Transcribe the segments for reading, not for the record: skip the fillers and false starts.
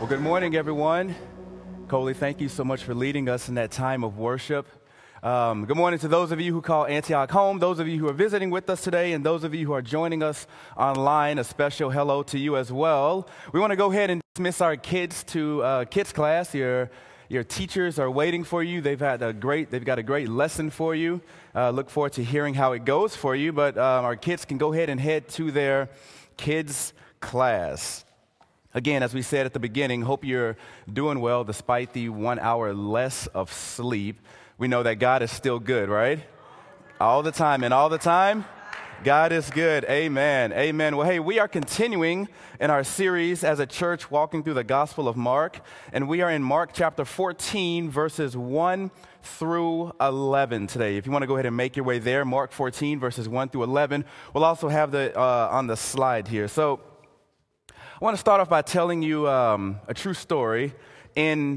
Well, good morning, everyone. Coley, thank you so much for leading us in that time of worship. Good morning to those of you who call Antioch home, those of you who are visiting with us today, and those of you who are joining us online. A special hello to you as well. We want to go ahead and dismiss our kids to kids class. Your teachers are waiting for you. They've got a great lesson for you. Look forward to hearing how it goes for you. But our kids can go ahead and head to their kids class. Again, as we said at the beginning, hope you're doing well despite the 1 hour less of sleep. We know that God is still good, right? All the time, and all the time, God is good. Amen. Amen. Well, hey, we are continuing in our series as a church walking through the Gospel of Mark, and we are in Mark chapter 14, verses 1 through 11 today. If you want to go ahead and make your way there, Mark 14, verses 1 through 11. We'll also have the on the slide here. So I want to start off by telling you a true story. In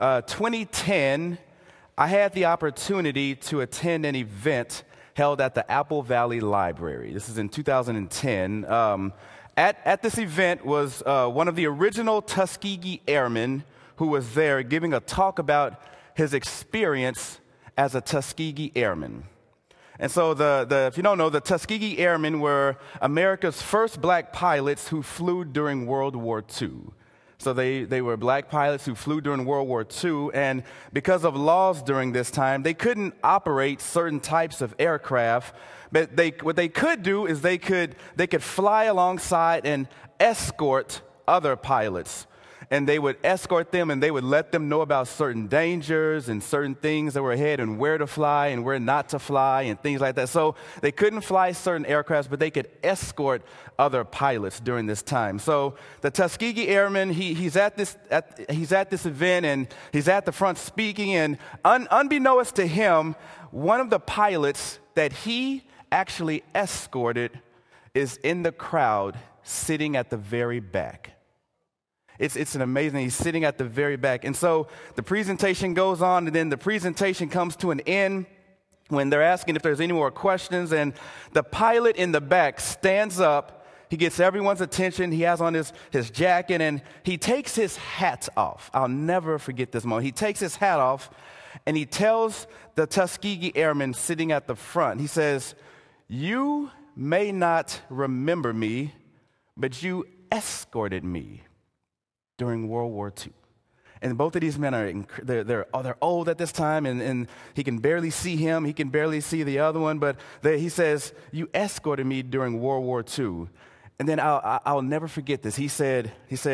2010, I had the opportunity to attend an event held at the Apple Valley Library. This is in 2010. At this event was one of the original Tuskegee Airmen who was there giving a talk about his experience as a Tuskegee Airman. And so if you don't know, the Tuskegee Airmen were America's first black pilots who flew during World War II. So they were black pilots who flew during World War II, and because of laws during this time, they couldn't operate certain types of aircraft. But what they could do is they could fly alongside and escort other pilots. And they would escort them, and they would let them know about certain dangers and certain things that were ahead and where to fly and where not to fly and things like that. So they couldn't fly certain aircrafts, but they could escort other pilots during this time. So the Tuskegee Airman, he's at this event, and he's at the front speaking, and unbeknownst to him, one of the pilots that he actually escorted is in the crowd sitting at the very back. It's an amazing, he's sitting at the very back. And so the presentation goes on, and then the presentation comes to an end when they're asking if there's any more questions, and the pilot in the back stands up. He gets everyone's attention. He has on his jacket, and he takes his hat off. I'll never forget this moment. He takes his hat off, and he tells the Tuskegee Airmen sitting at the front, he says, "You may not remember me, but you escorted me during World War II." And both of these men they're old at this time, and he can barely see him. He can barely see the other one, but he says, "You escorted me during World War II." And then I'll never forget this. He said,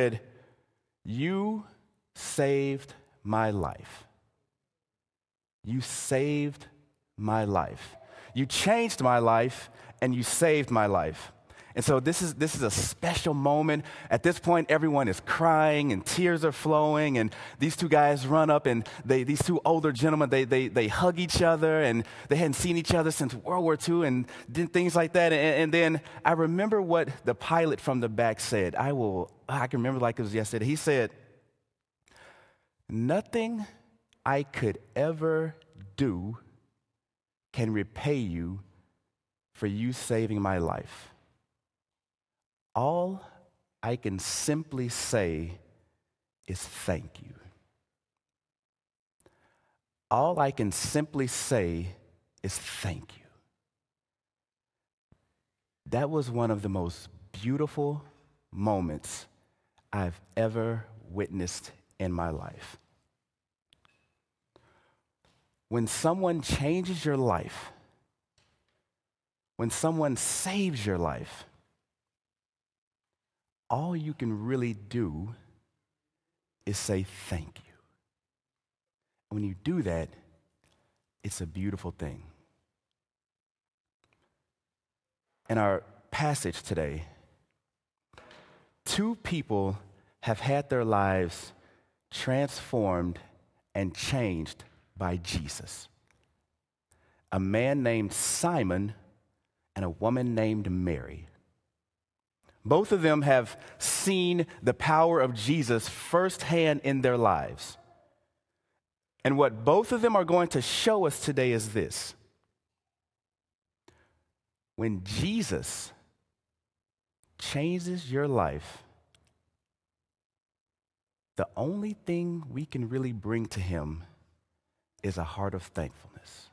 "You saved my life. You saved my life. You changed my life, and you saved my life." And so this is a special moment. At this point, everyone is crying and tears are flowing. And these two guys run up, and these two older gentlemen, they hug each other, and they hadn't seen each other since World War II and did things like that. And then I remember what the pilot from the back said. I can remember like it was yesterday. He said, "Nothing I could ever do can repay you for you saving my life. All I can simply say is thank you. All I can simply say is thank you." That was one of the most beautiful moments I've ever witnessed in my life. When someone changes your life, when someone saves your life, all you can really do is say thank you. And when you do that, it's a beautiful thing. In our passage today, two people have had their lives transformed and changed by Jesus. A man named Simon and a woman named Mary. Both of them have seen the power of Jesus firsthand in their lives. And what both of them are going to show us today is this: when Jesus changes your life, the only thing we can really bring to him is a heart of thankfulness.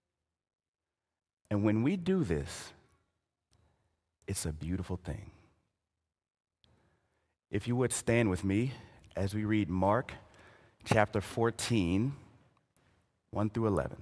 And when we do this, it's a beautiful thing. If you would stand with me as we read Mark chapter 14, 1 through 11.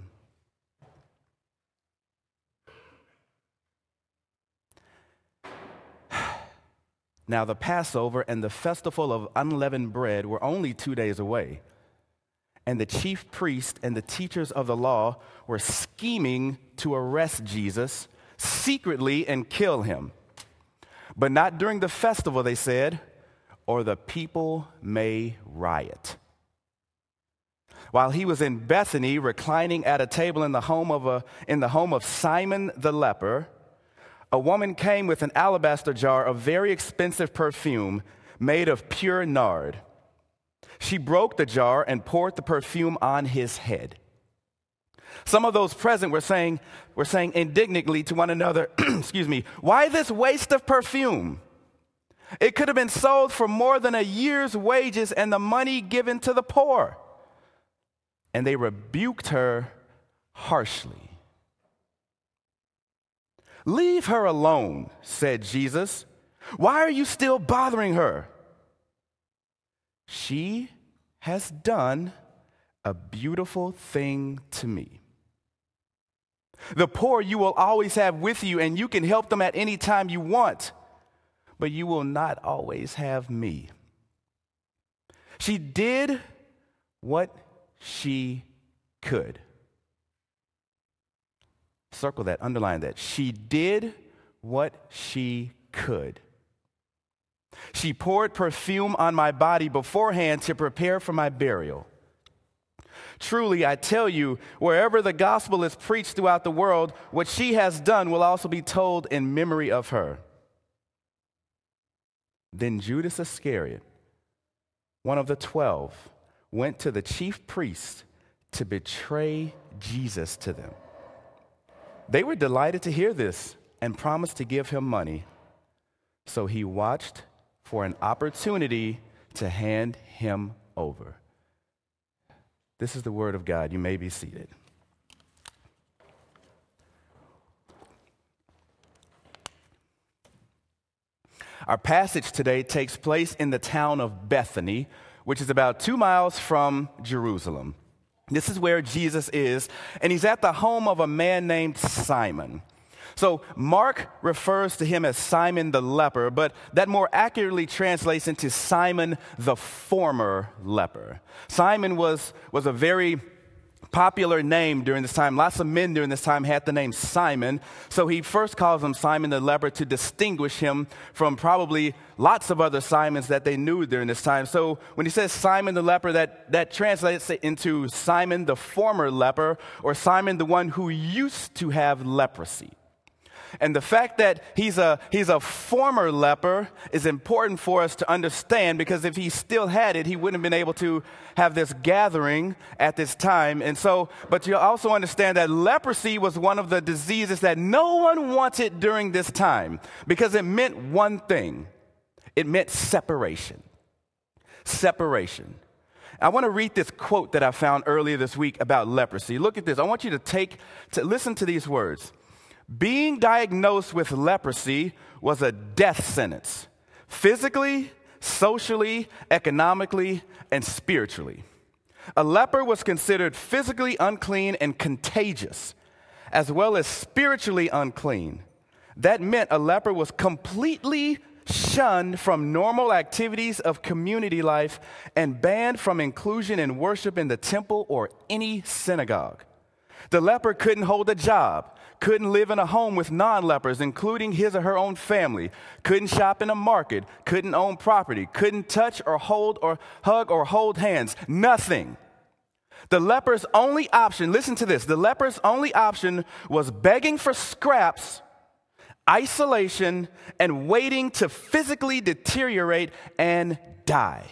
Now the Passover and the festival of unleavened bread were only 2 days away, and the chief priests and the teachers of the law were scheming to arrest Jesus secretly and kill him. But not during the festival, they said, or the people may riot. While he was in Bethany, reclining at a table in the home of Simon the leper, a woman came with an alabaster jar of very expensive perfume made of pure nard. She broke the jar and poured the perfume on his head. Some of those present were saying indignantly to one another, excuse me, why this waste of perfume? It could have been sold for more than a year's wages and the money given to the poor. And they rebuked her harshly. Leave her alone, said Jesus. Why are you still bothering her? She has done a beautiful thing to me. The poor you will always have with you, and you can help them at any time you want, but you will not always have me. She did what she could. Circle that, underline that. She did what she could. She poured perfume on my body beforehand to prepare for my burial. Truly, I tell you, wherever the gospel is preached throughout the world, what she has done will also be told in memory of her. Then Judas Iscariot, one of the 12, went to the chief priests to betray Jesus to them. They were delighted to hear this and promised to give him money. So he watched for an opportunity to hand him over. This is the word of God. You may be seated. Our passage today takes place in the town of Bethany, which is about 2 miles from Jerusalem. This is where Jesus is, and he's at the home of a man named Simon. So Mark refers to him as Simon the leper, but that more accurately translates into Simon the former leper. Simon was a very popular name during this time. Lots of men during this time had the name Simon. So he first calls him Simon the leper to distinguish him from probably lots of other Simons that they knew during this time. So when he says Simon the leper, that translates into Simon the former leper, or Simon the one who used to have leprosy. And the fact that he's a former leper is important for us to understand, because if he still had it, he wouldn't have been able to have this gathering at this time. And so, but you also understand that leprosy was one of the diseases that no one wanted during this time, because it meant one thing. It meant separation. Separation. I want to read this quote that I found earlier this week about leprosy. Look at this. I want you to listen to these words. Being diagnosed with leprosy was a death sentence, physically, socially, economically, and spiritually. A leper was considered physically unclean and contagious, as well as spiritually unclean. That meant a leper was completely shunned from normal activities of community life and banned from inclusion in worship in the temple or any synagogue. The leper couldn't hold a job, couldn't live in a home with non-lepers, including his or her own family, couldn't shop in a market, couldn't own property, couldn't touch or hold or hug or hold hands, nothing. The leper's only option, listen to this, the leper's only option was begging for scraps, isolation, and waiting to physically deteriorate and die.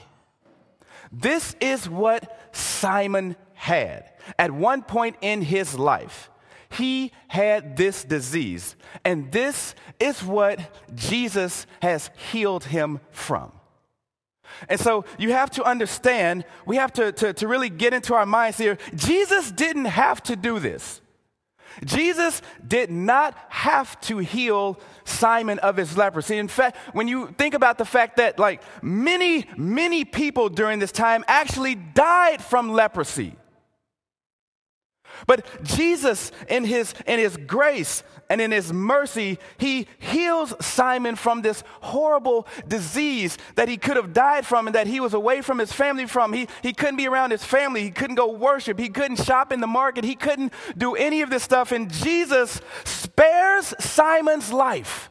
This is what Simon had at one point in his life. He had this disease, and this is what Jesus has healed him from. And so you have to understand, we have to really get into our minds here. Jesus didn't have to do this. Jesus did not have to heal Simon of his leprosy. In fact, when you think about the fact that like many people during this time actually died from leprosy. But Jesus, in his grace and in his mercy, he heals Simon from this horrible disease that he could have died from and that he was away from his family from. He couldn't be around his family. He couldn't go worship. He couldn't shop in the market. He couldn't do any of this stuff. And Jesus spares Simon's life.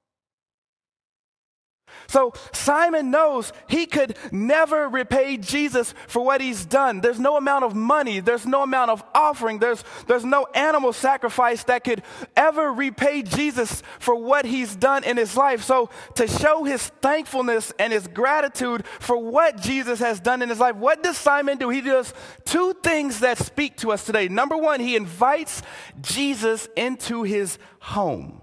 So Simon knows he could never repay Jesus for what he's done. There's no amount of money. There's no amount of offering. There's no animal sacrifice that could ever repay Jesus for what he's done in his life. So to show his thankfulness and his gratitude for what Jesus has done in his life, what does Simon do? He does two things that speak to us today. Number one, he invites Jesus into his home.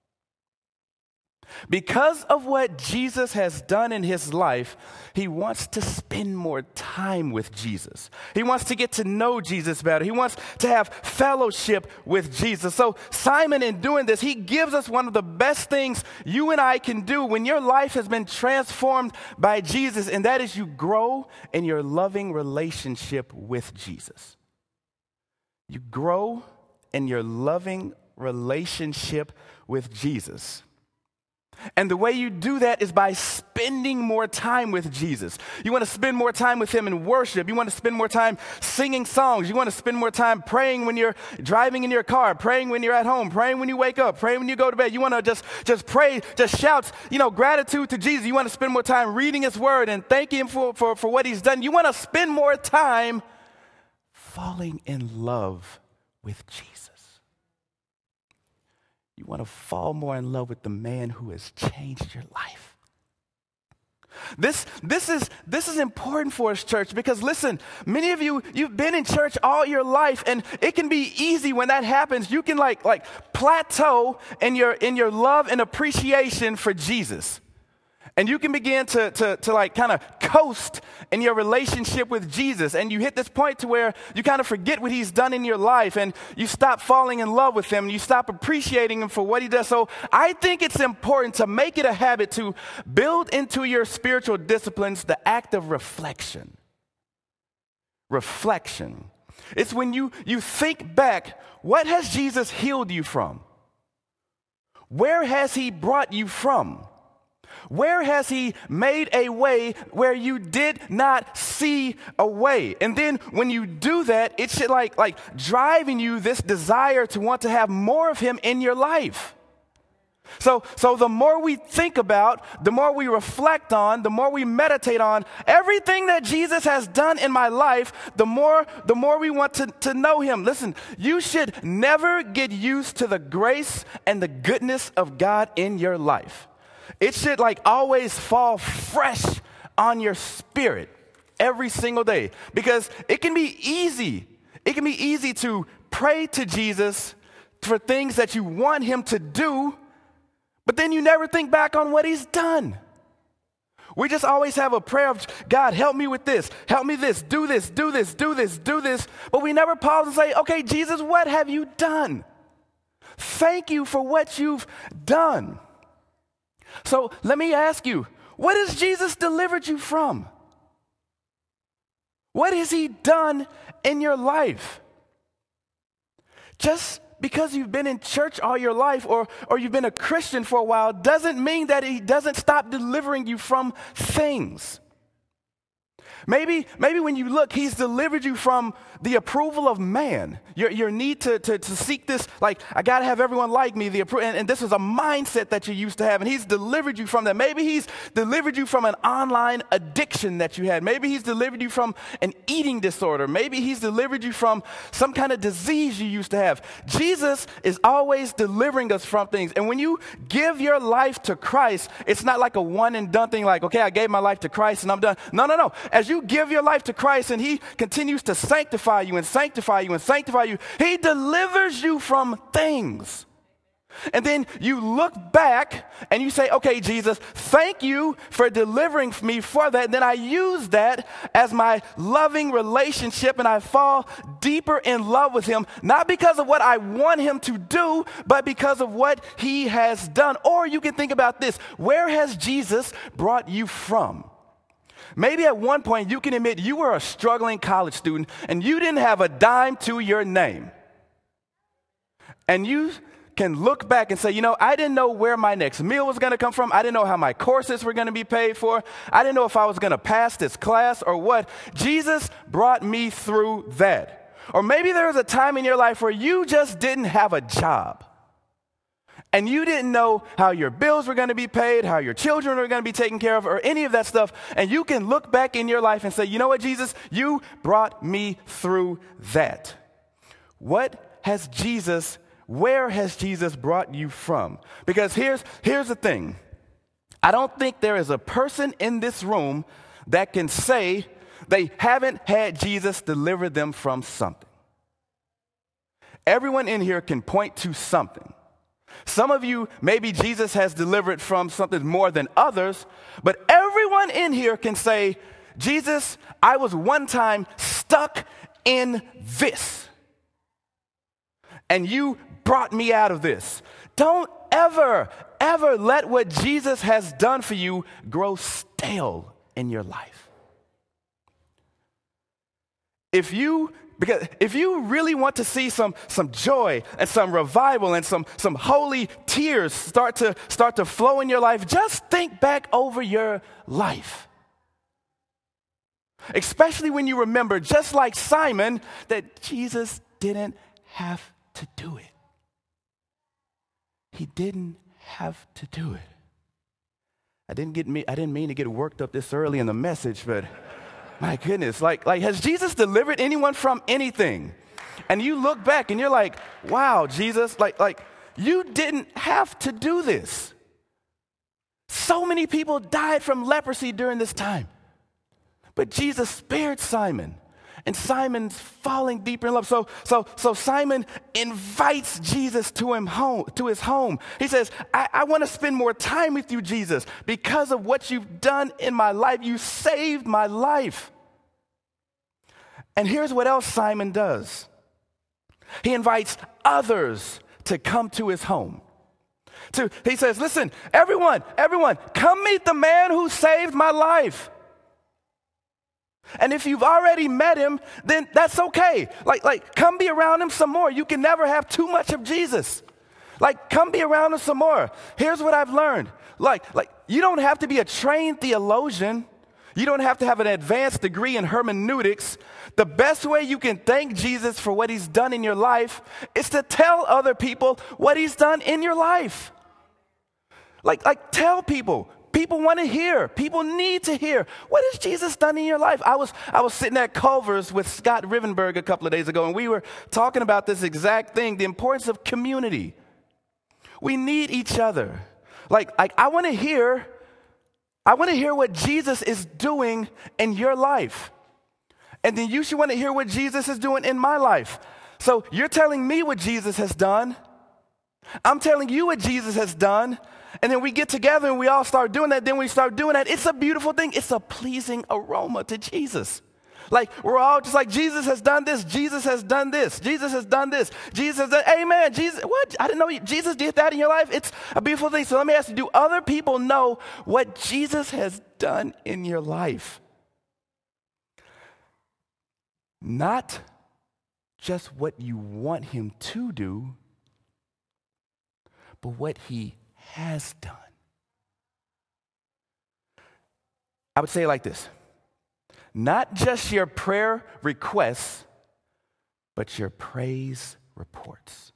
Because of what Jesus has done in his life, he wants to spend more time with Jesus. He wants to get to know Jesus better. He wants to have fellowship with Jesus. So Simon, in doing this, he gives us one of the best things you and I can do when your life has been transformed by Jesus, and that is you grow in your loving relationship with Jesus. You grow in your loving relationship with Jesus. And the way you do that is by spending more time with Jesus. You want to spend more time with him in worship. You want to spend more time singing songs. You want to spend more time praying when you're driving in your car, praying when you're at home, praying when you wake up, praying when you go to bed. You want to just pray, just shout, gratitude to Jesus. You want to spend more time reading his word and thanking him for what he's done. You want to spend more time falling in love with Jesus. You want to fall more in love with the man who has changed your life. This is important for us, church, because listen, many of you've been in church all your life, and it can be easy when that happens. You can like plateau in your love and appreciation for Jesus. And you can begin to like kind of coast in your relationship with Jesus. And you hit this point to where you kind of forget what he's done in your life, and you stop falling in love with him, and you stop appreciating him for what he does. So I think it's important to make it a habit to build into your spiritual disciplines the act of reflection. Reflection. It's when you think back, what has Jesus healed you from? Where has he brought you from? Where has he made a way where you did not see a way? And then when you do that, it should like driving you this desire to want to have more of him in your life. So the more we think about, the more we reflect on, the more we meditate on everything that Jesus has done in my life, the more we want to know him. Listen, you should never get used to the grace and the goodness of God in your life. It should always fall fresh on your spirit every single day, because it can be easy. It can be easy to pray to Jesus for things that you want him to do, but then you never think back on what he's done. We just always have a prayer of, God, help me with this, help me this, do this, do this, do this, do this. But we never pause and say, okay, Jesus, what have you done? Thank you for what you've done. So let me ask you, what has Jesus delivered you from? What has he done in your life? Just because you've been in church all your life or you've been a Christian for a while doesn't mean that he doesn't stop delivering you from things. Maybe when you look, he's delivered you from the approval of man. Your need to seek this, I got to have everyone like me. And this was a mindset that you used to have, and he's delivered you from that. Maybe he's delivered you from an online addiction that you had. Maybe he's delivered you from an eating disorder. Maybe he's delivered you from some kind of disease you used to have. Jesus is always delivering us from things. And when you give your life to Christ, it's not like a one and done thing, okay, I gave my life to Christ and I'm done. No. As you give your life to Christ and he continues to sanctify you and sanctify you and sanctify you, he delivers you from things. And then you look back and you say, okay, Jesus, thank you for delivering me for that. And then I use that as my loving relationship and I fall deeper in love with him, not because of what I want him to do, but because of what he has done. Or you can think about this. Where has Jesus brought you from? Maybe at one point you can admit you were a struggling college student and you didn't have a dime to your name. And you can look back and say, you know, I didn't know where my next meal was going to come from. I didn't know how my courses were going to be paid for. I didn't know if I was going to pass this class or what. Jesus brought me through that. Or maybe there was a time in your life where you just didn't have a job. And you didn't know how your bills were going to be paid, how your children were going to be taken care of, or any of that stuff. And you can look back in your life and say, you know what, Jesus, you brought me through that. Where has Jesus brought you from? Because here's the thing. I don't think there is a person in this room that can say they haven't had Jesus deliver them from something. Everyone in here can point to something. Some of you, maybe Jesus has delivered from something more than others, but everyone in here can say, Jesus, I was one time stuck in this, and you brought me out of this. Don't ever let what Jesus has done for you grow stale in your life. If you really want to see some joy and some revival and some holy tears start to flow in your life, just think back over your life. Especially when you remember, just like Simon, that Jesus didn't have to do it. He didn't have to do it. I didn't mean to get worked up this early in the message, but my goodness, like has Jesus delivered anyone from anything? And you look back and you're like, wow, Jesus, like you didn't have to do this. So many people died from leprosy during this time. But Jesus spared Simon. And Simon's falling deeper in love. So Simon invites Jesus to his home. He says, I want to spend more time with you, Jesus, because of what you've done in my life. You saved my life. And here's what else Simon does. He invites others to come to his home. He says, listen, everyone, come meet the man who saved my life. And if you've already met him, then that's okay. Like, come be around him some more. You can never have too much of Jesus. Like, come be around him some more. Here's what I've learned. Like, you don't have to be a trained theologian. You don't have to have an advanced degree in hermeneutics. The best way you can thank Jesus for what he's done in your life is to tell other people what he's done in your life. Like tell people. People want to hear. People need to hear. What has Jesus done in your life? I was sitting at Culver's with Scott Rivenberg a couple of days ago, and we were talking about this exact thing, the importance of community. We need each other. Like I want to hear what Jesus is doing in your life. And then you should want to hear what Jesus is doing in my life. So you're telling me what Jesus has done. I'm telling you what Jesus has done. And then we get together and we all start doing that. Then we start doing that. It's a beautiful thing. It's a pleasing aroma to Jesus. Like we're all just like, Jesus has done this. Jesus has done this. Jesus has done this. Jesus has done, amen. Jesus, what? I didn't know Jesus did that in your life. It's a beautiful thing. So let me ask you, do other people know what Jesus has done in your life? Not just what you want him to do, but what he has done. I would say it like this. Not just your prayer requests, but your praise reports.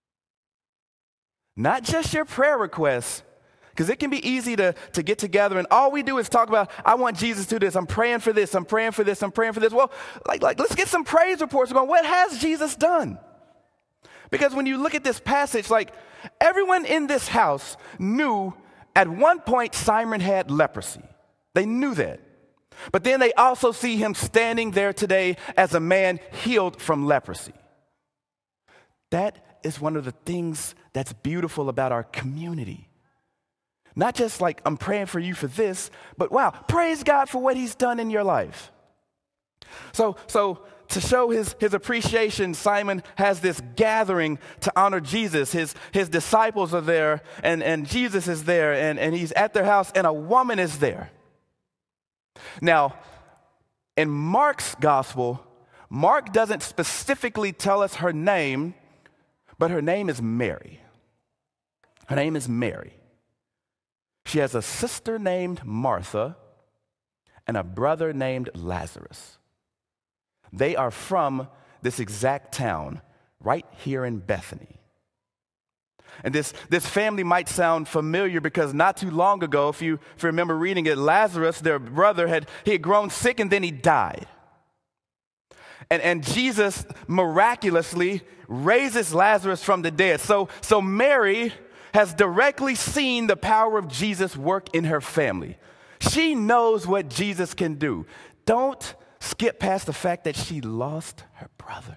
Not just your prayer requests, because it can be easy to get together and all we do is talk about, I want Jesus to do this, I'm praying for this, I'm praying for this, I'm praying for this. Well, like let's get some praise reports going. What has Jesus done? Because when you look at this passage, like everyone in this house knew at one point Simon had leprosy. They knew that. But then they also see him standing there today as a man healed from leprosy. That is one of the things that's beautiful about our community. Not just like, I'm praying for you for this, but wow, praise God for what he's done in your life. So to show his appreciation, Simon has this gathering to honor Jesus. His disciples are there, and Jesus is there, and he's at their house, and a woman is there. Now, in Mark's gospel, Mark doesn't specifically tell us her name, but her name is Mary. Her name is Mary. She has a sister named Martha and a brother named Lazarus. They are from this exact town right here in Bethany. And this family might sound familiar because not too long ago, if you remember reading it, Lazarus, their brother, had grown sick and then he died. And Jesus miraculously raises Lazarus from the dead. So Mary has directly seen the power of Jesus work in her family. She knows what Jesus can do. Don't skip past the fact that she lost her brother.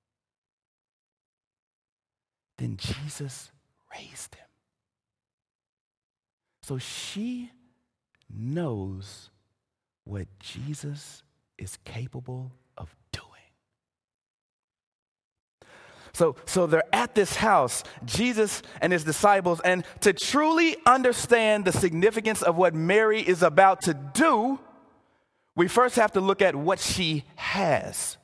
Then Jesus raised him. So she knows what Jesus is capable of doing. So they're at this house, Jesus and his disciples, and to truly understand the significance of what Mary is about to do, we first have to look at what she has.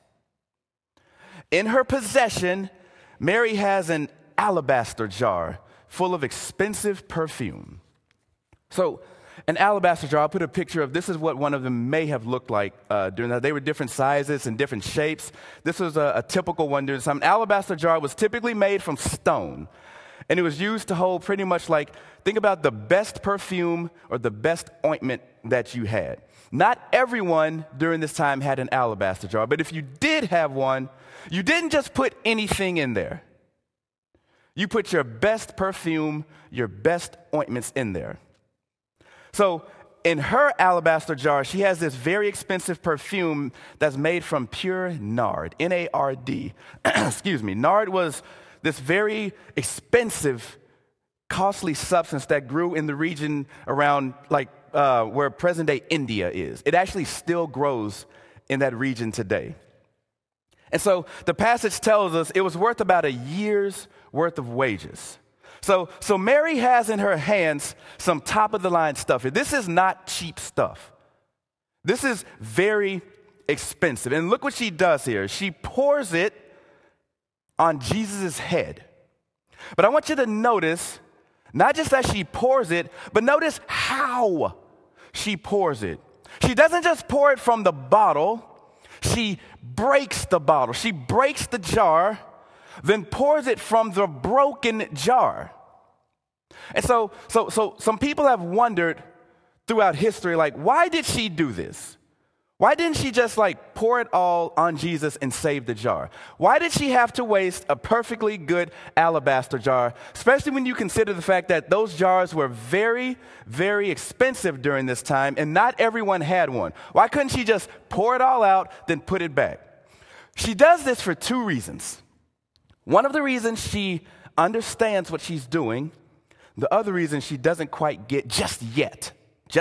In her possession, Mary has an alabaster jar full of expensive perfume. So an alabaster jar, I'll put a picture of, this is what one of them may have looked like during that. They were different sizes and different shapes. This was a typical one during some. An alabaster jar was typically made from stone, and it was used to hold pretty much like, think about the best perfume or the best ointment that you had. Not everyone during this time had an alabaster jar, but if you did have one, you didn't just put anything in there. You put your best perfume, your best ointments in there. So in her alabaster jar, she has this very expensive perfume that's made from pure nard, N-A-R-D. Excuse me. Nard was this very expensive, costly substance that grew in the region around where present-day India is. It actually still grows in that region today. And so the passage tells us it was worth about a year's worth of wages. So Mary has in her hands some top-of-the-line stuff here. This is not cheap stuff. This is very expensive. And look what she does here. She pours it on Jesus' head. But I want you to notice, not just that she pours it, but notice how she pours it. She doesn't just pour it from the bottle. She breaks the bottle. She breaks the jar, then pours it from the broken jar. And so some people have wondered throughout history, why did she do this? Why didn't she just pour it all on Jesus and save the jar? Why did she have to waste a perfectly good alabaster jar, especially when you consider the fact that those jars were very, very expensive during this time and not everyone had one? Why couldn't she just pour it all out, then put it back? She does this for two reasons. One of the reasons she understands what she's doing. The other reason she doesn't quite get just yet.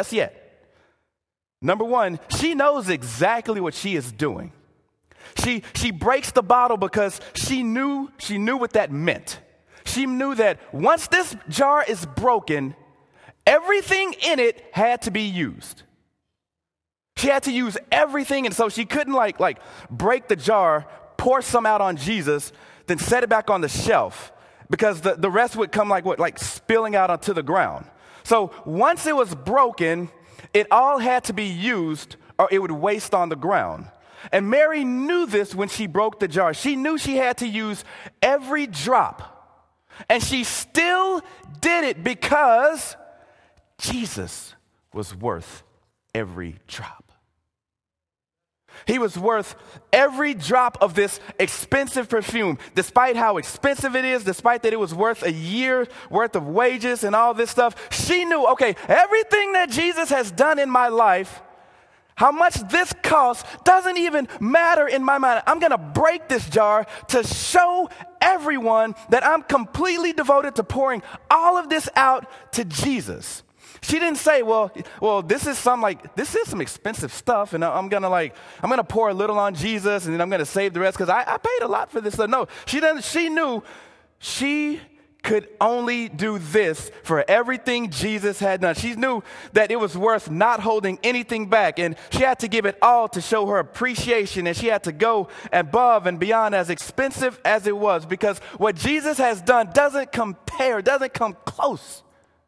Number one, she knows exactly what she is doing. She breaks the bottle because she knew what that meant. She knew that once this jar is broken, everything in it had to be used. She had to use everything, and so she couldn't break the jar, pour some out on Jesus, then set it back on the shelf, because the rest would come spilling out onto the ground. So once it was broken, it all had to be used or it would waste on the ground. And Mary knew this when she broke the jar. She knew she had to use every drop. And she still did it because Jesus was worth every drop. He was worth every drop of this expensive perfume. Despite how expensive it is, despite that it was worth a year's worth of wages and all this stuff, she knew, okay, everything that Jesus has done in my life, How much this costs doesn't even matter in my mind. I'm going to break this jar to show everyone that I'm completely devoted to pouring all of this out to Jesus. She didn't say, well, this is some expensive stuff, and I'm gonna pour a little on Jesus, and then I'm gonna save the rest because I paid a lot for this stuff. No, she doesn't. She knew she could only do this for everything Jesus had done. She knew that it was worth not holding anything back, and she had to give it all to show her appreciation, and she had to go above and beyond, as expensive as it was, because what Jesus has done doesn't come close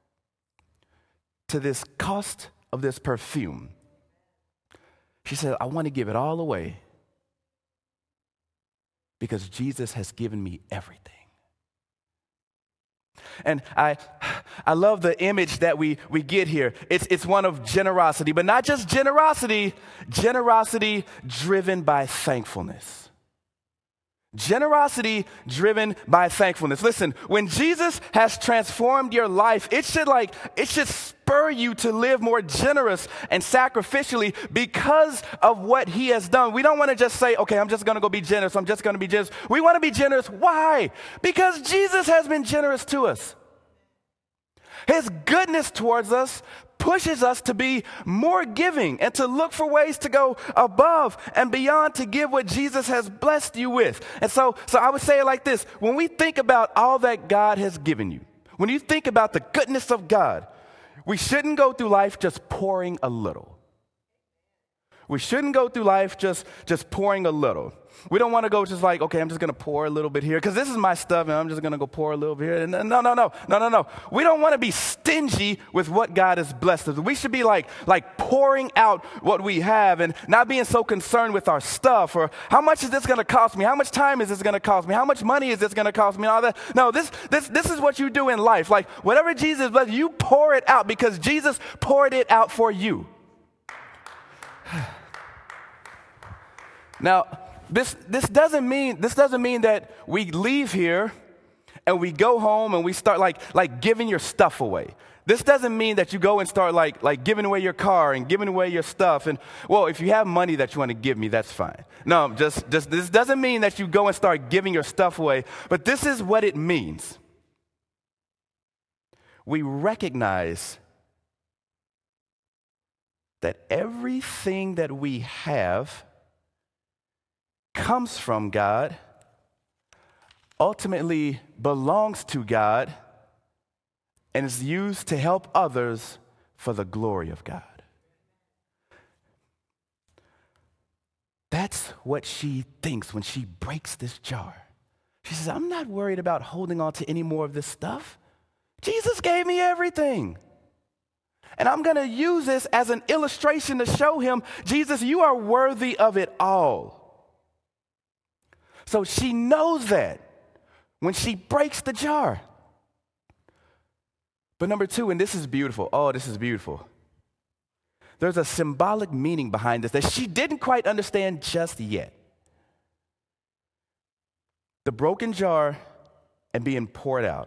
to this cost of this perfume. She said, I want to give it all away because Jesus has given me everything. And I love the image that we get here. It's one of generosity, but not just generosity driven by thankfulness. Generosity driven by thankfulness. Listen, when Jesus has transformed your life, it should spur you to live more generous and sacrificially because of what he has done. We don't want to just say, okay, I'm just going to go be generous. I'm just going to be generous. We want to be generous. Why? Because Jesus has been generous to us. His goodness towards us pushes us to be more giving and to look for ways to go above and beyond to give what Jesus has blessed you with. And so I would say it like this. When we think about all that God has given you, when you think about the goodness of God, we shouldn't go through life just pouring a little. We shouldn't go through life just pouring a little. We don't want to go just like, okay, I'm just going to pour a little bit here because this is my stuff and I'm just going to go pour a little bit here. And no. We don't want to be stingy with what God has blessed us. We should be like pouring out what we have and not being so concerned with our stuff or how much is this going to cost me? How much time is this going to cost me? How much money is this going to cost me? And all that. No, this is what you do in life. Like whatever Jesus blessed, you pour it out because Jesus poured it out for you. Now, this doesn't mean that we leave here and we go home and we start like giving your stuff away. This doesn't mean that you go and start like giving away your car and giving away your stuff. And well, if you have money that you want to give me, that's fine. No, just this doesn't mean that you go and start giving your stuff away. But this is what it means. We recognize that everything that we have comes from God, ultimately belongs to God, and is used to help others for the glory of God. That's what she thinks when she breaks this jar. She says, I'm not worried about holding on to any more of this stuff. Jesus gave me everything. And I'm going to use this as an illustration to show him, Jesus, you are worthy of it all. So she knows that when she breaks the jar. But number two, and this is beautiful. Oh, this is beautiful. There's a symbolic meaning behind this that she didn't quite understand just yet. The broken jar and being poured out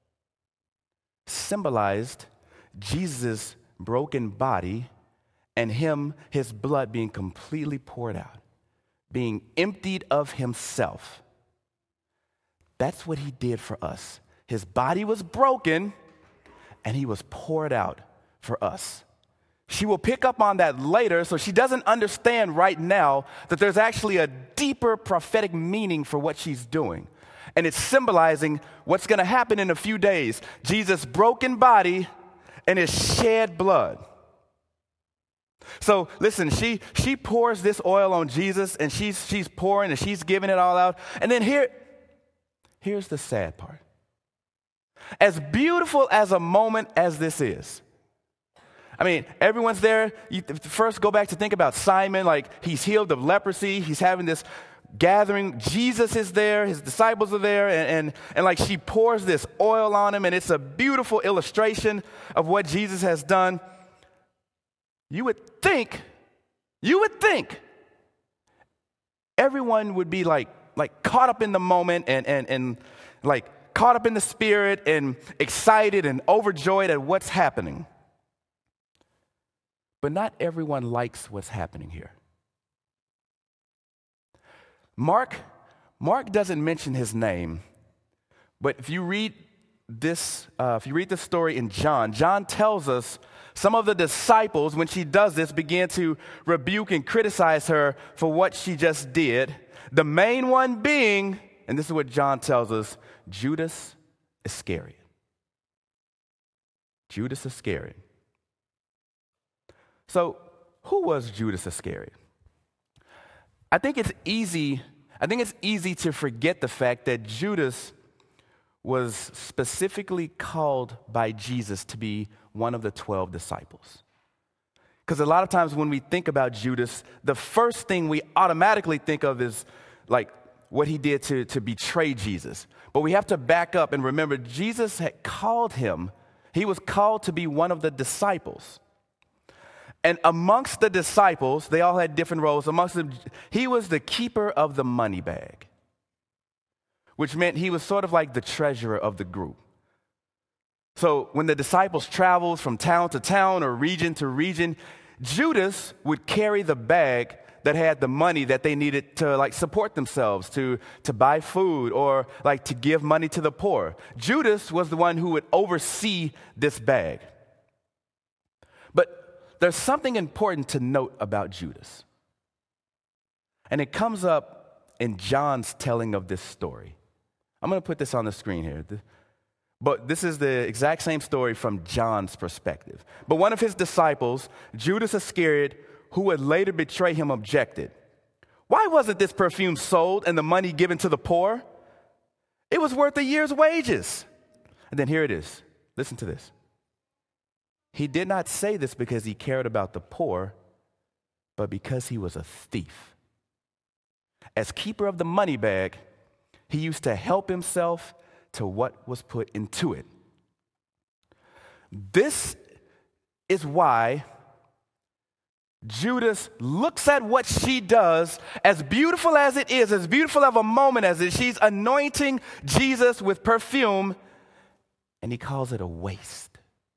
symbolized Jesus' broken body and his blood being completely poured out, being emptied of himself. That's what he did for us. His body was broken and he was poured out for us. She will pick up on that later, so she doesn't understand right now that there's actually a deeper prophetic meaning for what she's doing. And it's symbolizing what's going to happen in a few days. Jesus' broken body and his shed blood. So listen, she pours this oil on Jesus, and she's pouring and she's giving it all out. And then here's the sad part. As beautiful as a moment as this is, I mean, everyone's there. You first go back to think about Simon, like he's healed of leprosy. He's having this gathering. Jesus is there. His disciples are there. And like she pours this oil on him, and it's a beautiful illustration of what Jesus has done. You would think everyone would be like caught up in the moment and like caught up in the spirit and excited and overjoyed at what's happening. but not everyone likes what's happening here. Mark doesn't mention his name, but if you read this story in John tells us some of the disciples, when she does this, began to rebuke and criticize her for what she just did. The main one being, and this is what John tells us, Judas Iscariot. Judas Iscariot. So, who was Judas Iscariot? I think it's easy to forget the fact that Judas was specifically called by Jesus to be one of the 12 disciples. Because a lot of times when we think about Judas, the first thing we automatically think of is like what he did to betray Jesus. But we have to back up and remember Jesus had called him. He was called to be one of the disciples. And amongst the disciples, they all had different roles. Amongst them, he was the keeper of the money bag, which meant he was sort of like the treasurer of the group. So when the disciples traveled from town to town or region to region, Judas would carry the bag that had the money that they needed to like support themselves, to buy food or like to give money to the poor. Judas was the one who would oversee this bag. But there's something important to note about Judas. And it comes up in John's telling of this story. I'm going to put this on the screen here. But this is the exact same story from John's perspective. But one of his disciples, Judas Iscariot, who would later betray him, objected. Why wasn't this perfume sold and the money given to the poor? It was worth a year's wages. And then here it is. Listen to this. He did not say this because he cared about the poor, but because he was a thief. As keeper of the money bag, he used to help himself to what was put into it. This is why Judas looks at what she does, as beautiful as it is, as beautiful of a moment as it is. She's anointing Jesus with perfume, and he calls it a waste.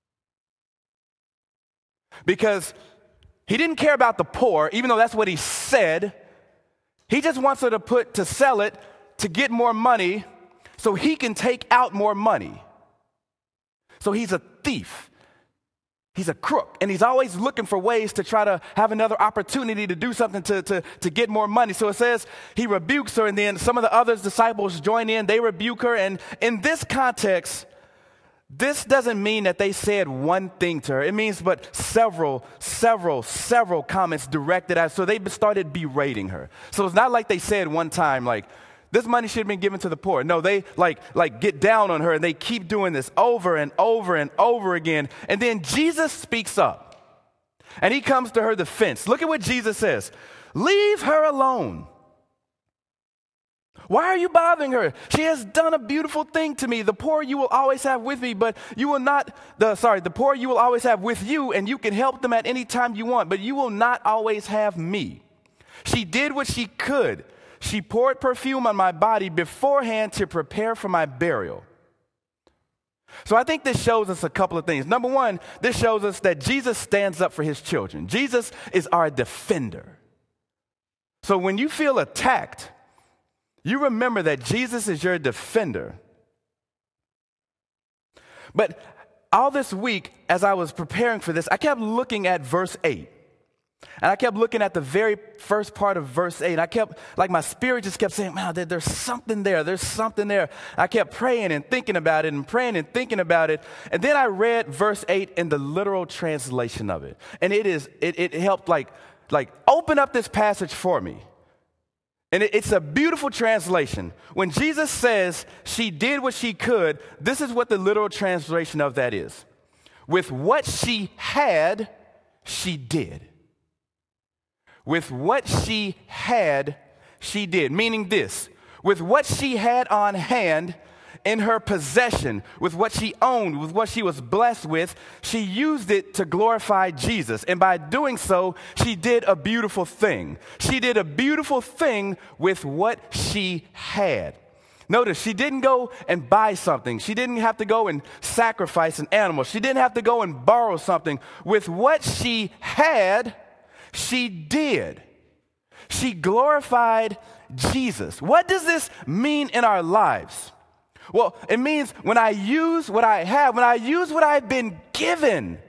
Because he didn't care about the poor, even though that's what he said. He just wants her to sell it to get more money so he can take out more money. So he's a thief. He's a crook, and he's always looking for ways to try to have another opportunity to do something to get more money. So it says he rebukes her, and then some of the other disciples join in. They rebuke her, and in this context, this doesn't mean that they said one thing to her. It means but several comments directed at her. So they started berating her. So it's not like they said one time, like, this money should have been given to the poor. No, they like get down on her, and they keep doing this over and over and over again. And then Jesus speaks up, and he comes to her defense. Look at what Jesus says. Leave her alone. Why are you bothering her? She has done a beautiful thing to me. The poor you will always have with me, but you will not, the poor you will always have with you, and you can help them at any time you want, but you will not always have me. She did what she could. She poured perfume on my body beforehand to prepare for my burial. So I think this shows us a couple of things. Number one, this shows us that Jesus stands up for his children. Jesus is our defender. So when you feel attacked, you remember that Jesus is your defender. But all this week, as I was preparing for this, I kept looking at verse 8. And I kept looking at the very first part of verse 8. And my spirit just kept saying, wow, there's something there. There's something there. I kept praying and thinking about it and praying and thinking about it. And then I read verse 8 in the literal translation of it. And it helped like open up this passage for me. And it's a beautiful translation. When Jesus says she did what she could, this is what the literal translation of that is. With what she had, she did. With what she had, she did. Meaning this, with what she had on hand in her possession, with what she owned, with what she was blessed with, she used it to glorify Jesus. And by doing so, she did a beautiful thing. She did a beautiful thing with what she had. Notice, she didn't go and buy something. She didn't have to go and sacrifice an animal. She didn't have to go and borrow something. With what she had, she did. She glorified Jesus. What does this mean in our lives? Well, it means when I use what I have, when I use what I've been given,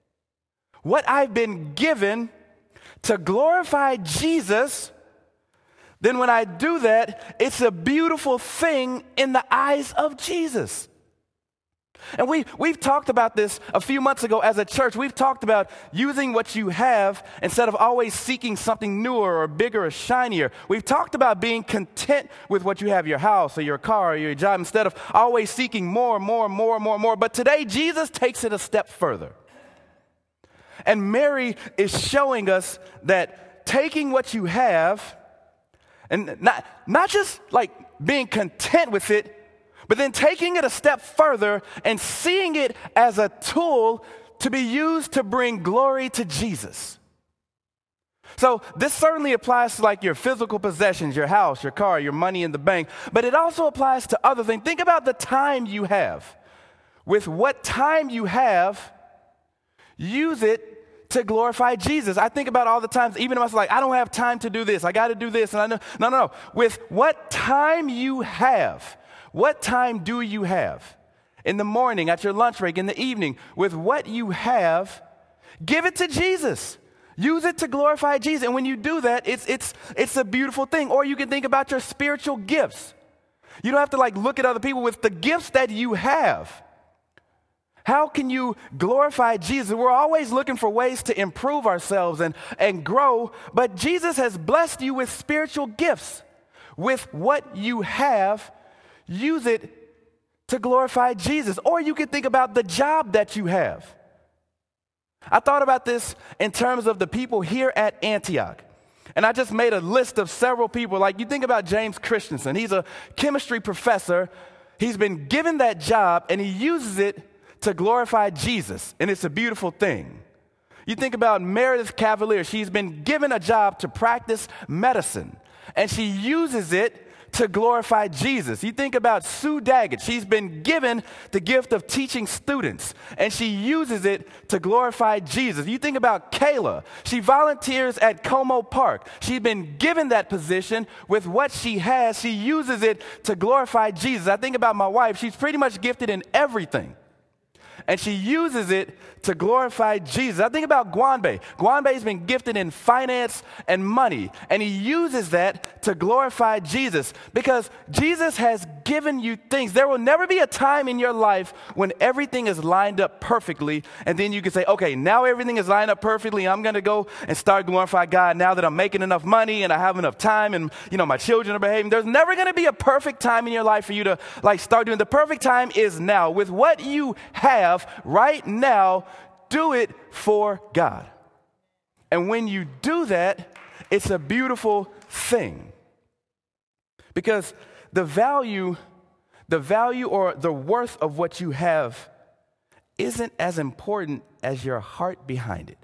to glorify Jesus, then when I do that, it's a beautiful thing in the eyes of Jesus. And we've talked about this a few months ago as a church. We've talked about using what you have instead of always seeking something newer or bigger or shinier. We've talked about being content with what you have, your house or your car or your job, instead of always seeking more. But today, Jesus takes it a step further. And Mary is showing us that taking what you have, and not just like being content with it, but then taking it a step further and seeing it as a tool to be used to bring glory to Jesus. So this certainly applies to like your physical possessions, your house, your car, your money in the bank, but it also applies to other things. Think about the time you have. With what time you have, use it to glorify Jesus. I think about all the times, even if I was like, I don't have time to do this, I got to do this, and I know, no. With what time you have, what time do you have? In the morning, at your lunch break, in the evening, with what you have, give it to Jesus. Use it to glorify Jesus. And when you do that, it's a beautiful thing. Or you can think about your spiritual gifts. You don't have to like look at other people. With the gifts that you have, how can you glorify Jesus? We're always looking for ways to improve ourselves and grow, but Jesus has blessed you with spiritual gifts. With what you have, use it to glorify Jesus. Or you can think about the job that you have. I thought about this in terms of the people here at Antioch. And I just made a list of several people. Like you think about James Christensen. He's a chemistry professor. He's been given that job and he uses it to glorify Jesus, and it's a beautiful thing. You think about Meredith Cavalier. She's been given a job to practice medicine, and she uses it to glorify Jesus. You think about Sue Daggett. She's been given the gift of teaching students, and she uses it to glorify Jesus. You think about Kayla. She volunteers at Como Park. She's been given that position. With what she has, she uses it to glorify Jesus. I think about my wife. She's pretty much gifted in everything, and she uses it to glorify Jesus. I think about Gwanbe. Gwanbe's been gifted in finance and money, and he uses that to glorify Jesus because Jesus has given you things. There will never be a time in your life when everything is lined up perfectly, and then you can say, okay, now everything is lined up perfectly. I'm going to go and start glorifying God now that I'm making enough money and I have enough time and, my children are behaving. There's never going to be a perfect time in your life for you to start doing. The perfect time is now. With what you have right now, do it for God. And when you do that, it's a beautiful thing. Because the value or the worth of what you have isn't as important as your heart behind it.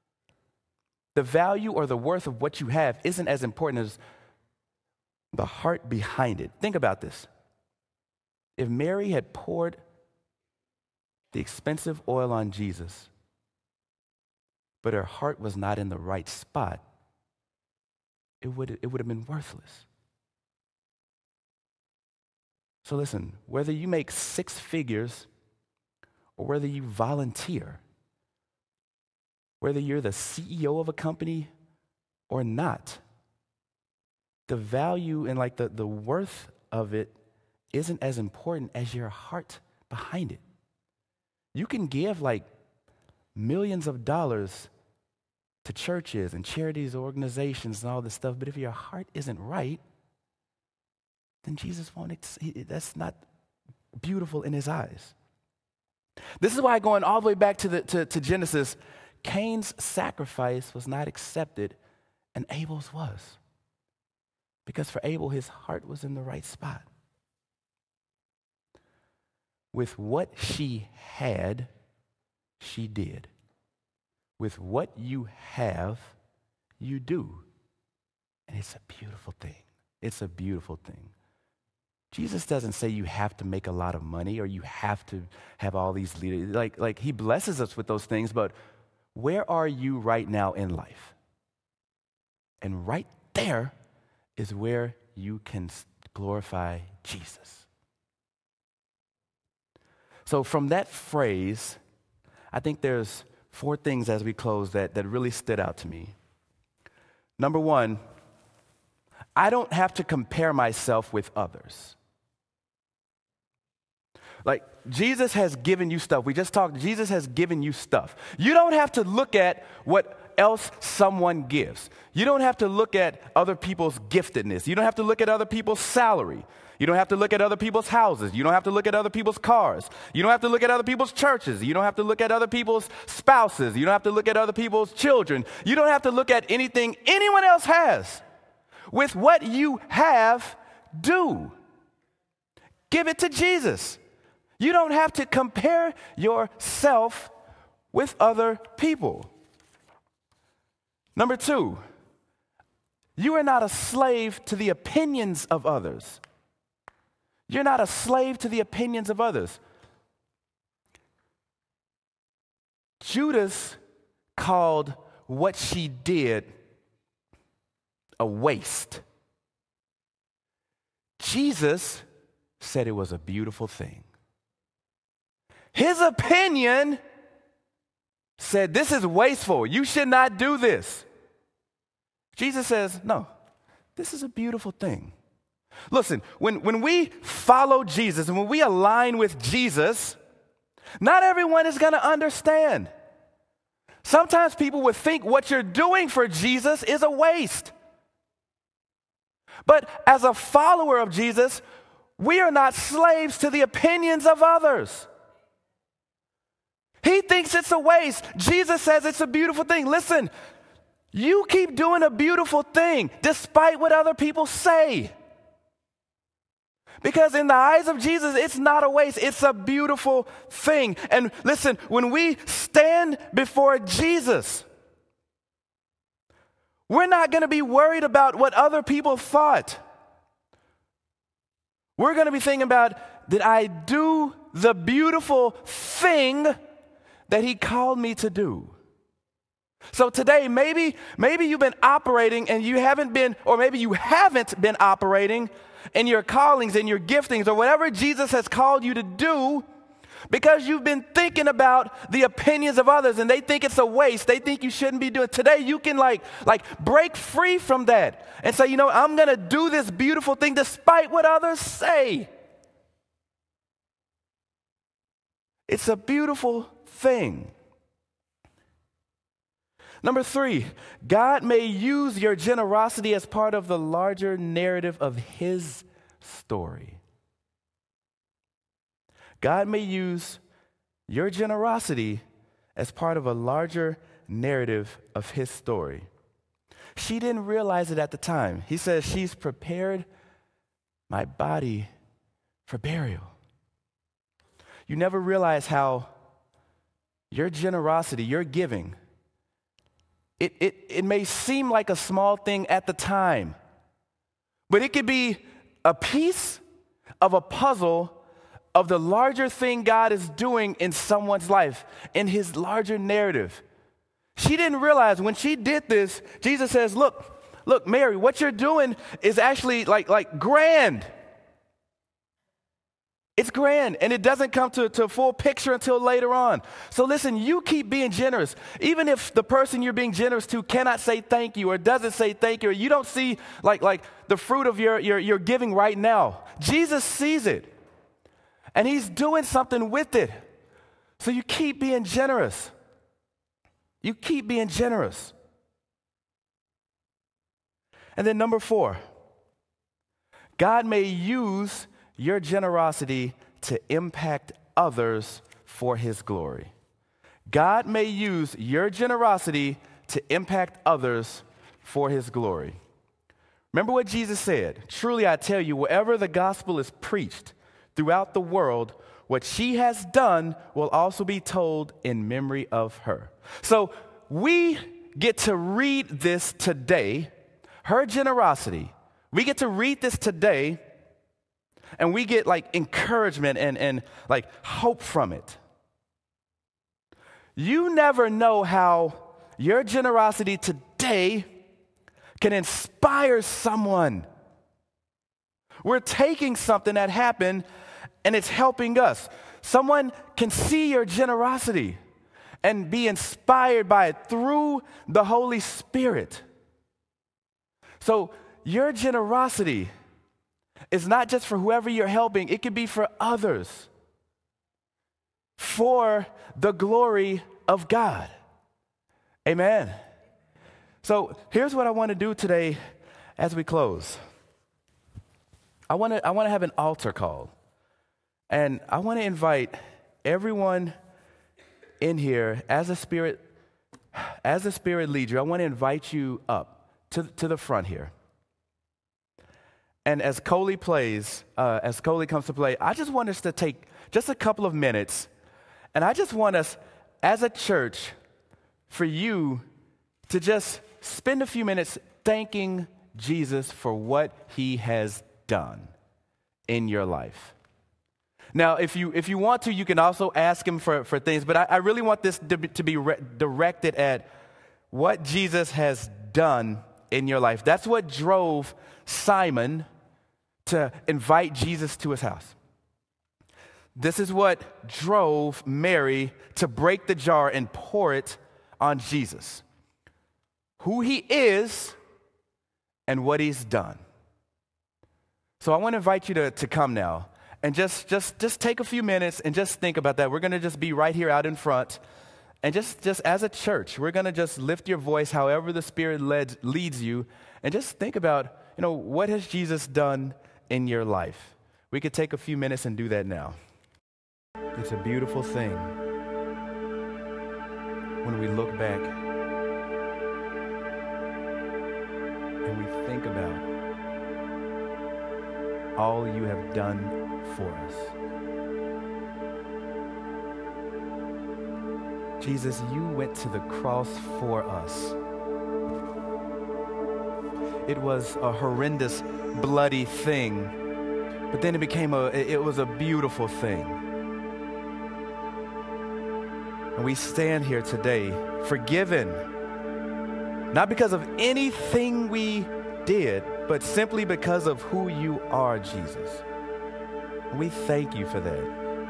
The value or the worth of what you have isn't as important as the heart behind it. Think about this. If Mary had poured the expensive oil on Jesus, but her heart was not in the right spot, it would have been worthless. So listen, whether you make 6 figures or whether you volunteer, whether you're the CEO of a company or not, the value and the worth of it isn't as important as your heart behind it. You can give millions of dollars to churches and charities, organizations, and all this stuff, but if your heart isn't right, then Jesus that's not beautiful in his eyes. This is why, going all the way back to Genesis, Cain's sacrifice was not accepted and Abel's was. Because for Abel, his heart was in the right spot. With what she had, she did. With what you have, you do. And it's a beautiful thing. It's a beautiful thing. Jesus doesn't say you have to make a lot of money or you have to have all these leaders. Like he blesses us with those things, but where are you right now in life? And right there is where you can glorify Jesus. So from that phrase, I think there's 4 things as we close that really stood out to me. Number 1, I don't have to compare myself with others. Like, Jesus has given you stuff. We just talked, Jesus has given you stuff. You don't have to look at what else someone gives. You don't have to look at other people's giftedness. You don't have to look at other people's salary. You don't have to look at other people's houses. You don't have to look at other people's cars. You don't have to look at other people's churches. You don't have to look at other people's spouses. You don't have to look at other people's children. You don't have to look at anything anyone else has. With what you have, do. Give it to Jesus. You don't have to compare yourself with other people. Number 2, you are not a slave to the opinions of others. You're not a slave to the opinions of others. Judas called what she did a waste. Jesus said it was a beautiful thing. His opinion said, this is wasteful. You should not do this. Jesus says, no, this is a beautiful thing. Listen, when we follow Jesus and when we align with Jesus, not everyone is going to understand. Sometimes people would think what you're doing for Jesus is a waste. But as a follower of Jesus, we are not slaves to the opinions of others. He thinks it's a waste. Jesus says it's a beautiful thing. Listen, you keep doing a beautiful thing despite what other people say. Because in the eyes of Jesus, it's not a waste. It's a beautiful thing. And listen, when we stand before Jesus, we're not going to be worried about what other people thought. We're going to be thinking about, did I do the beautiful thing that he called me to do? So today, maybe you've been operating and you haven't been, or maybe you haven't been operating in your callings and your giftings or whatever Jesus has called you to do because you've been thinking about the opinions of others and they think it's a waste. They think you shouldn't be doing it. Today, you can like break free from that and say, I'm going to do this beautiful thing despite what others say. It's a beautiful thing. Number 3, God may use your generosity as part of the larger narrative of his story. God may use your generosity as part of a larger narrative of his story. She didn't realize it at the time. He says, she's prepared my body for burial. You never realize how your generosity, your giving, it may seem like a small thing at the time, but it could be a piece of a puzzle of the larger thing God is doing in someone's life, in his larger narrative. She didn't realize when she did this, Jesus says, look, Mary, what you're doing is actually like grand. It's grand, and it doesn't come to a full picture until later on. So listen, you keep being generous. Even if the person you're being generous to cannot say thank you or doesn't say thank you, or you don't see like the fruit of your giving right now. Jesus sees it, and he's doing something with it. So you keep being generous. You keep being generous. And then number 4, God may use your generosity to impact others for his glory. God may use your generosity to impact others for his glory. Remember what Jesus said, truly I tell you, wherever the gospel is preached throughout the world, what she has done will also be told in memory of her. So we get to read this today, her generosity. We get to read this today and we get like encouragement and like hope from it. You never know how your generosity today can inspire someone. We're taking something that happened and it's helping us. Someone can see your generosity and be inspired by it through the Holy Spirit. So your generosity is not just for whoever you're helping, it could be for others, for the glory of God. Amen. So here's what I want to do today as we close. I want to have an altar call. And I want to invite everyone in here as the Spirit leads you. I want to invite you up to the front here. And as Coley plays, as Coley comes to play, I just want us to take just a couple of minutes, and I just want us as a church for you to just spend a few minutes thanking Jesus for what he has done in your life. Now, if you want to, you can also ask him for things, but I really want this to be directed at what Jesus has done in your life. That's what drove Simon to invite Jesus to his house. This is what drove Mary to break the jar and pour it on Jesus. Who he is and what he's done. So I want to invite you to come now. And just take a few minutes and just think about that. We're going to just be right here out in front. And just as a church, we're going to just lift your voice however the Spirit leads you. And just think about, what has Jesus done in your life? We could take a few minutes and do that now. It's a beautiful thing when we look back and we think about all you have done for us. Jesus, you went to the cross for us. It was a horrendous, bloody thing, but then it was a beautiful thing. And we stand here today forgiven, not because of anything we did, but simply because of who you are, Jesus. And we thank you for that.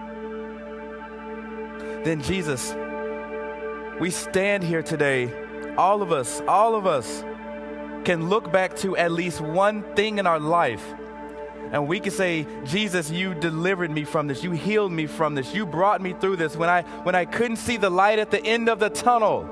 Then Jesus, we stand here today, all of us can look back to at least one thing in our life, and we can say, Jesus, you delivered me from this, you healed me from this, you brought me through this when I couldn't see the light at the end of the tunnel.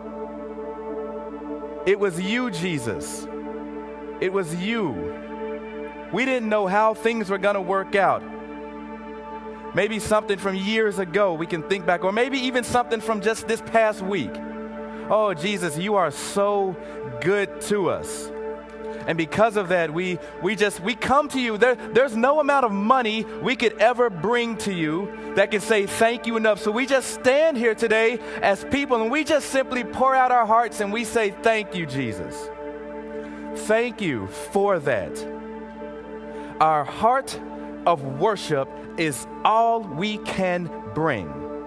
It was you, Jesus. It was you. We didn't know how things were going to work out. Maybe something from years ago we can think back, or maybe even something from just this past week. Oh, Jesus, you are so good to us. And because of that, we come to you. There's no amount of money we could ever bring to you that can say thank you enough. So we just stand here today as people, and we just simply pour out our hearts and we say thank you, Jesus. Thank you for that. Our heart of worship is all we can bring.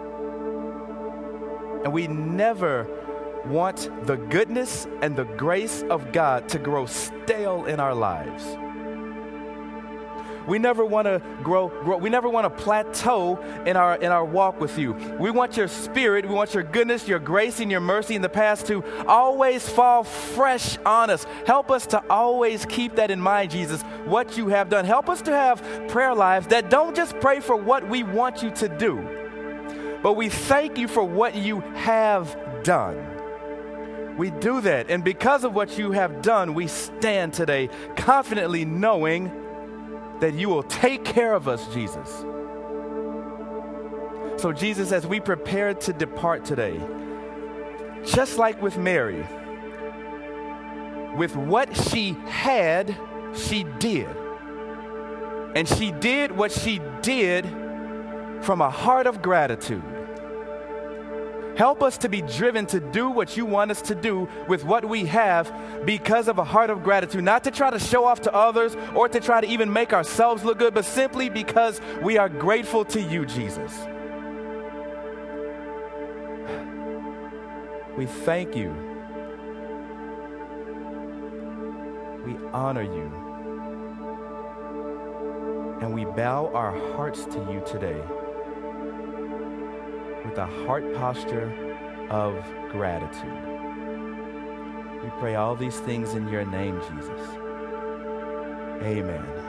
And we never want the goodness and the grace of God to grow stale in our lives. We never want to grow. We never want to plateau in our walk with you. We want your Spirit, we want your goodness, your grace, and your mercy in the past to always fall fresh on us. Help us to always keep that in mind, Jesus, what you have done. Help us to have prayer lives that don't just pray for what we want you to do, but we thank you for what you have done. We do that, and because of what you have done, we stand today confidently knowing that you will take care of us, Jesus. So Jesus, as we prepare to depart today, just like with Mary, with what she had, she did. And she did what she did from a heart of gratitude. Help us to be driven to do what you want us to do with what we have because of a heart of gratitude, not to try to show off to others or to try to even make ourselves look good, but simply because we are grateful to you, Jesus. We thank you. We honor you. And we bow our hearts to you today with a heart posture of gratitude. We pray all these things in your name, Jesus. Amen.